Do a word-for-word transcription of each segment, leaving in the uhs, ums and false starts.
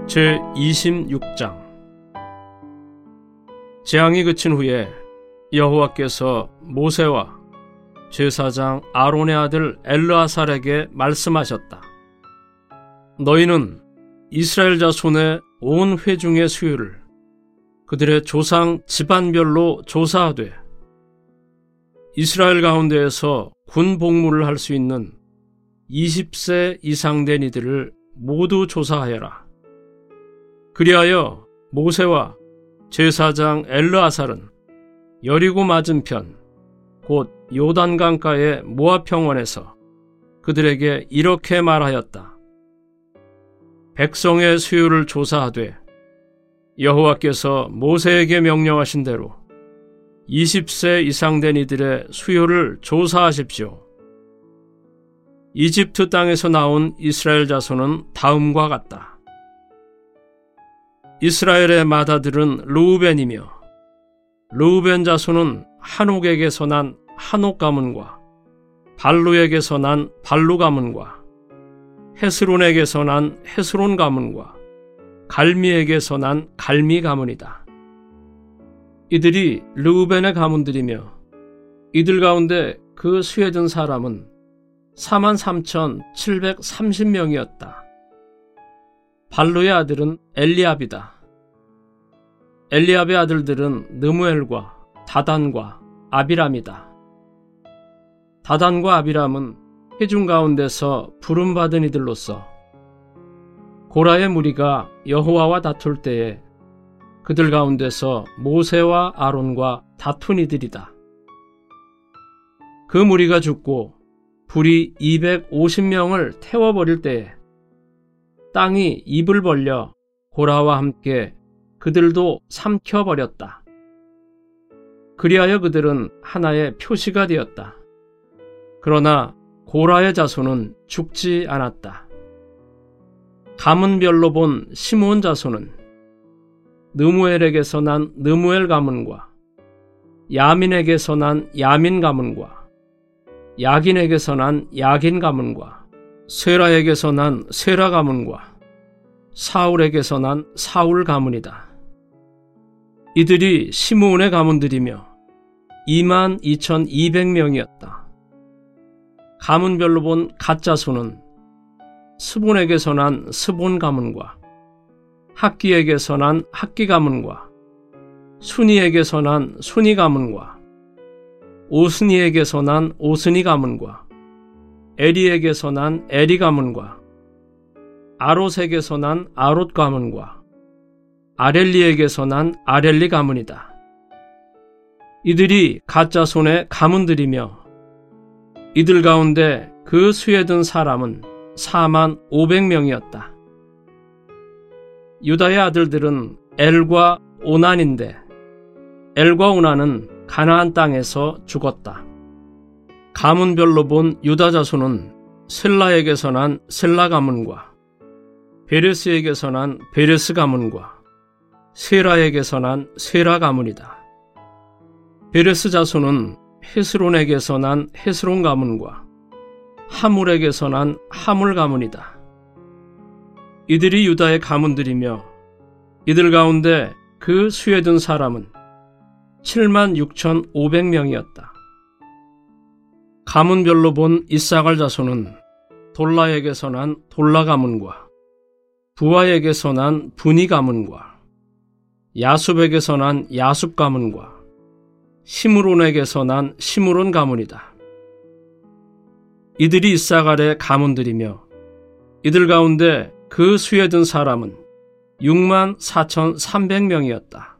제이십육 장. 재앙이 그친 후에 여호와께서 모세와 제사장 아론의 아들 엘르아살에게 말씀하셨다. 너희는 이스라엘 자손의 온 회중의 수요를 그들의 조상 집안별로 조사하되 이스라엘 가운데에서 군 복무를 할 수 있는 이십 세 이상 된 이들을 모두 조사하여라. 그리하여 모세와 제사장 엘르아살은 여리고 맞은편 곧 요단강가의 모압 평원에서 그들에게 이렇게 말하였다. 백성의 수요를 조사하되 여호와께서 모세에게 명령하신 대로 이십 세 이상 된 이들의 수요를 조사하십시오. 이집트 땅에서 나온 이스라엘 자손은 다음과 같다. 이스라엘의 맏아들은 르우벤이며 르우벤 자손은 한옥에게서 난 한옥 가문과 발루에게서 난 발루 가문과 헤스론에게서 난 헤스론 가문과 갈미에게서 난 갈미 가문이다. 이들이 르우벤의 가문들이며 이들 가운데 그 수에 든 사람은 사만 삼천칠백삼십 명이었다. 발루의 아들은 엘리압이다. 엘리압의 아들들은 느무엘과 다단과 아비람이다. 다단과 아비람은 회중 가운데서 부름받은 이들로서 고라의 무리가 여호와와 다툴 때에 그들 가운데서 모세와 아론과 다툰 이들이다. 그 무리가 죽고 불이 이백오십 명을 태워버릴 때에 땅이 입을 벌려 고라와 함께 그들도 삼켜버렸다. 그리하여 그들은 하나의 표시가 되었다. 그러나 고라의 자손은 죽지 않았다. 가문별로 본 시므온 자손은 느무엘에게서 난 느무엘 가문과 야민에게서 난 야민 가문과 야긴에게서 난 야긴 가문과 세라에게서 난 세라 가문과 사울에게서 난 사울 가문이다. 이들이 시므온의 가문들이며 이만 이천이백 명이었다. 가문별로 본 갓 자손은 스본에게서 난 스본 가문과 학기에게서 난 학기 가문과 순이에게서 난 순이 가문과 오스니에게서 난 오스니 가문과 에리에게서 난 에리 가문과 아롯에게서 난 아롯 가문과 아렐리에게서 난 아렐리 가문이다. 이들이 갓 자손의 가문들이며 이들 가운데 그 수에 든 사람은 사만 오백 명이었다. 유다의 아들들은 엘과 오난인데 엘과 오난은 가나안 땅에서 죽었다. 가문별로 본 유다 자손은 셀라에게서 난 셀라 가문과 베레스에게서 난 베레스 가문과 세라에게서 난 세라 가문이다. 베레스 자손은 헤스론에게서 난 헤스론 가문과 하물에게서 난 하물 가문이다. 이들이 유다의 가문들이며 이들 가운데 그 수에 든 사람은 칠만 육천오백 명이었다. 가문별로 본 이사갈 자손은 돌라에게서 난 돌라 가문과 부하에게서 난 분이 가문과 야숲에게서 난 야숲 가문과 시므론에게서 난 시므론 가문이다. 이들이 이사갈의 가문들이며 이들 가운데 그 수에 든 사람은 육만 사천삼백 명이었다.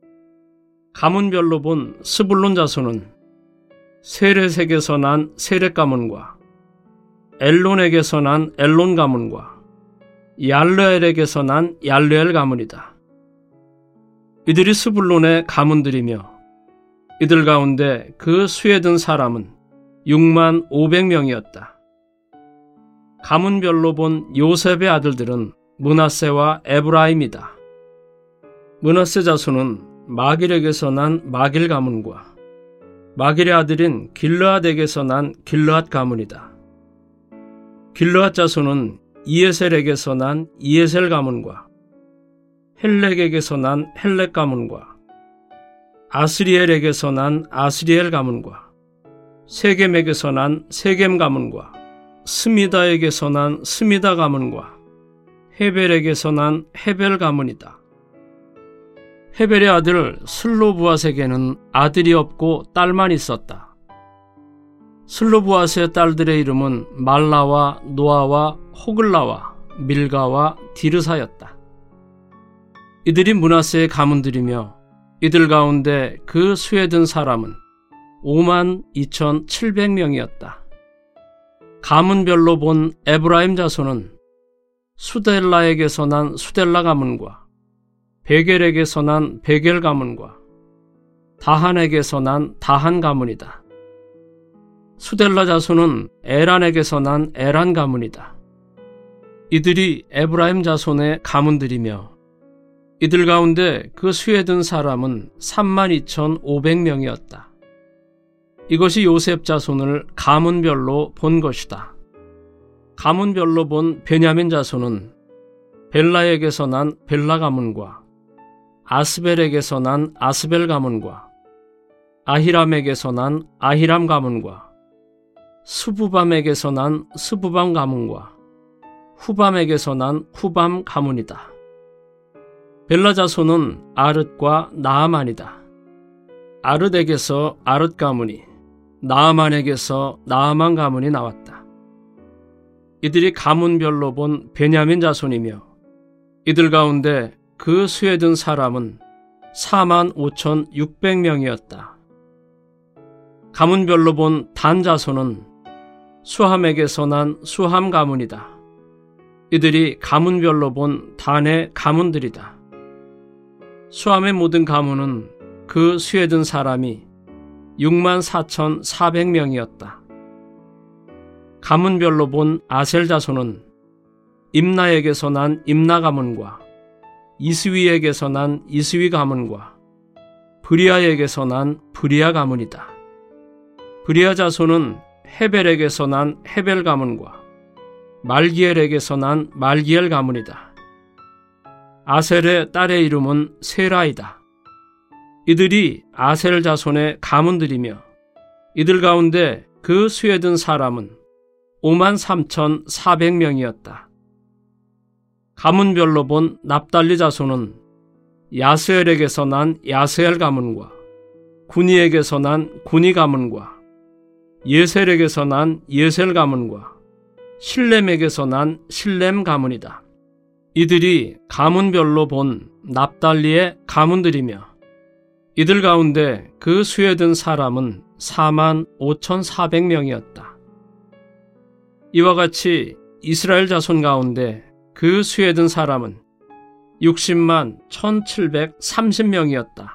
가문별로 본 스불론 자손은 세렛에게서 난 세렛 가문과 엘론에게서 난 엘론 가문과 얄르엘에게서 난 얄르엘 가문이다. 이들이 스불론의 가문들이며 이들 가운데 그 수에 든 사람은 육만 오백 명이었다. 가문별로 본 요셉의 아들들은 므낫세와 에브라임이다. 므낫세 자손은 마길에게서 난 마길 가문과 마길의 아들인 길르앗에게서 난 길르앗 가문이다. 길르앗 자손은 이에셀에게서 난 이에셀 가문과 헬렉에게서 난 헬렉 가문과 아스리엘에게서 난 아스리엘 가문과 세겜에게서 난 세겜 가문과 스미다에게서 난 스미다 가문과 헤벨에게서 난 헤벨 가문이다. 헤벨의 아들 슬로브앗에게는 아들이 없고 딸만 있었다. 슬로브앗의 딸들의 이름은 말라와 노아와 호글라와 밀가와 디르사였다. 이들이 므낫세의 가문들이며 이들 가운데 그 수에 든 사람은 오만 이천칠백 명이었다. 가문별로 본 에브라임 자손은 수델라에게서 난 수델라 가문과 베겔에게서 난 베겔 가문과 다한에게서 난 다한 가문이다. 수델라 자손은 에란에게서 난 에란 가문이다. 이들이 에브라임 자손의 가문들이며 이들 가운데 그 수에 든 사람은 삼만 이천오백 명이었다. 이것이 요셉 자손을 가문별로 본 것이다. 가문별로 본 베냐민 자손은 벨라에게서 난 벨라 가문과 아스벨에게서 난 아스벨 가문과 아히람에게서 난 아히람 가문과 스부밤에게서 난 스부밤 가문과 후밤에게서 난 후밤 가문이다. 벨라 자손은 아릇과 나아만이다. 아릇에게서 아릇 가문이, 나아만에게서 나아만 가문이 나왔다. 이들이 가문별로 본 베냐민 자손이며 이들 가운데 그 수에 든 사람은 사만 오천육백 명이었다. 가문별로 본 단 자손은 수함에게서 난 수함 가문이다. 이들이 가문별로 본 단의 가문들이다. 수함의 모든 가문은 그 수에 든 사람이 육만 사천사백 명이었다. 가문별로 본 아셀 자손은 임나에게서 난 임나 가문과 이스위에게서 난 이스위 가문과 브리아에게서 난 브리아 가문이다. 브리아 자손은 헤벨에게서 난 헤벨 가문과 말기엘에게서 난 말기엘 가문이다. 아셀의 딸의 이름은 세라이다. 이들이 아셀 자손의 가문들이며 이들 가운데 그 수에 든 사람은 오만 삼천사백 명이었다. 가문별로 본 납달리 자손은 야스엘에게서 난 야스엘 가문과 구니에게서 난 구니 가문과 예셀에게서 난 예셀 가문과 실렘에게서 난 실렘 가문이다. 이들이 가문별로 본 납달리의 가문들이며 이들 가운데 그 수에 든 사람은 사만 오천사백 명이었다. 이와 같이 이스라엘 자손 가운데 그 수에 든 사람은 육십만 천칠백삼십 명이었다.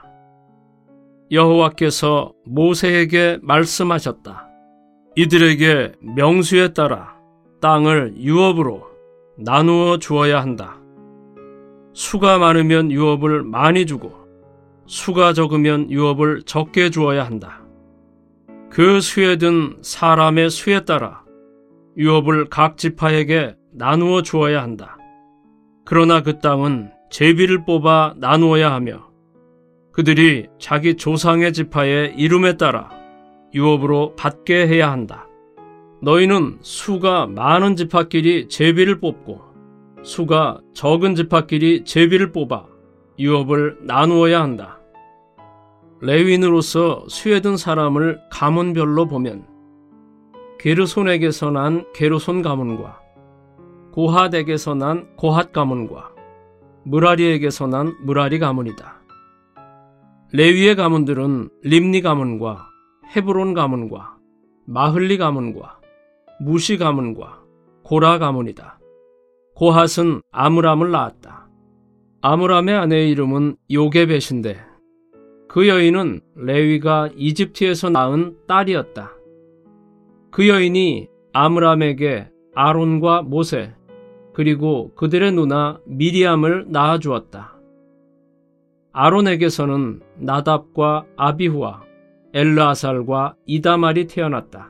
여호와께서 모세에게 말씀하셨다. 이들에게 명수에 따라 땅을 유업으로 나누어 주어야 한다. 수가 많으면 유업을 많이 주고 수가 적으면 유업을 적게 주어야 한다. 그 수에 든 사람의 수에 따라 유업을 각 지파에게 나누어 주어야 한다. 그러나 그 땅은 제비를 뽑아 나누어야 하며 그들이 자기 조상의 지파의 이름에 따라 유업으로 받게 해야 한다. 너희는 수가 많은 지파끼리 제비를 뽑고 수가 적은 지파끼리 제비를 뽑아 유업을 나누어야 한다. 레위인으로서 수에 든 사람을 가문별로 보면 게르손에게서 난 게르손 가문과 고핫에게서 난 고핫 가문과 므라리에게서 난 므라리 가문이다. 레위의 가문들은 림니 가문과 헤브론 가문과 마흘리 가문과 무시 가문과 고라 가문이다. 고핫은 아므람을 낳았다. 아므람의 아내의 이름은 요게벳인데 그 여인은 레위가 이집트에서 낳은 딸이었다. 그 여인이 아므람에게 아론과 모세 그리고 그들의 누나 미리암을 낳아주었다. 아론에게서는 나답과 아비후와 엘르아살과 이다말이 태어났다.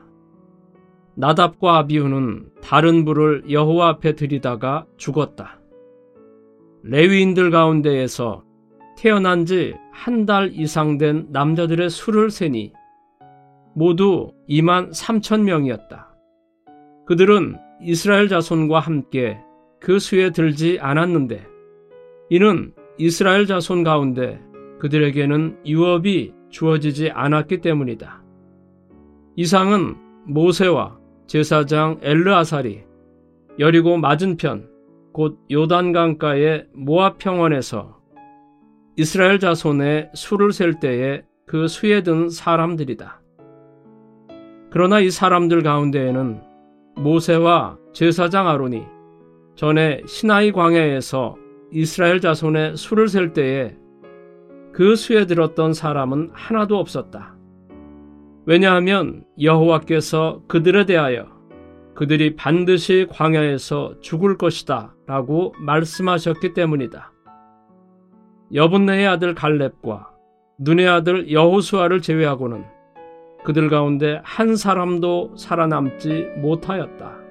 나답과 아비후는 다른 불을 여호와 앞에 들이다가 죽었다. 레위인들 가운데에서 태어난 지 한 달 이상 된 남자들의 수를 세니 모두 이만 삼천 명이었다. 그들은 이스라엘 자손과 함께 그 수에 들지 않았는데 이는 이스라엘 자손 가운데 그들에게는 유업이 주어지지 않았기 때문이다. 이상은 모세와 제사장 엘르아살이 여리고 맞은편 곧 요단강가의 모압 평원에서 이스라엘 자손의 수를 셀 때에 그 수에 든 사람들이다. 그러나 이 사람들 가운데에는 모세와 제사장 아론이 전에 시나이 광야에서 이스라엘 자손의 수를 셀 때에 그 수에 들었던 사람은 하나도 없었다. 왜냐하면 여호와께서 그들에 대하여 그들이 반드시 광야에서 죽을 것이다 라고 말씀하셨기 때문이다. 여분네의 아들 갈렙과 눈의 아들 여호수아를 제외하고는 그들 가운데 한 사람도 살아남지 못하였다.